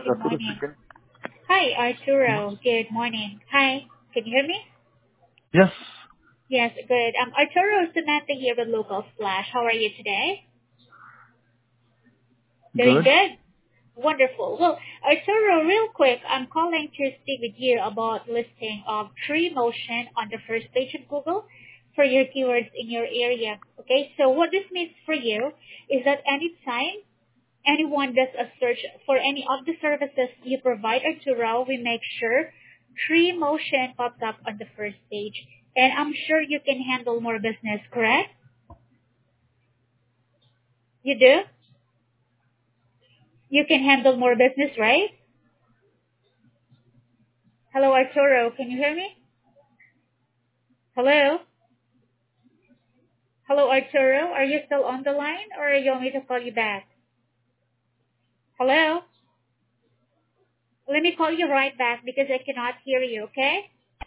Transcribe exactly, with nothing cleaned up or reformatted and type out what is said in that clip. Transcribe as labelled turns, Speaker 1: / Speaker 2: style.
Speaker 1: Good
Speaker 2: Good
Speaker 1: Arturo
Speaker 2: morning.
Speaker 1: speaking.
Speaker 2: Hi,
Speaker 1: Mhm.
Speaker 2: Arturo. Good morning. Hi. Can you hear me?
Speaker 1: Yes,
Speaker 2: Yes, good. Um, Arturo, Samantha here with Local Splash. How are you today? Doing
Speaker 1: good.
Speaker 2: good? Wonderful. Well, Arturo, real quick, I'm calling to speak with you about listing of Tree Motion on the first page of Google for your keywords in your area. Okay, so what this means for you is that anytime anyone does a search for any of the services you provide, Arturo, we make sure Tree Motion pops up on the first page. And I'm sure you can handle more business, correct? You do? You can handle more business, right? Hello, Arturo. Can you hear me? Hello? Hello, Arturo. Are you still on the line or you want me to call you back? Hello? Let me call you right back because I cannot hear you, okay?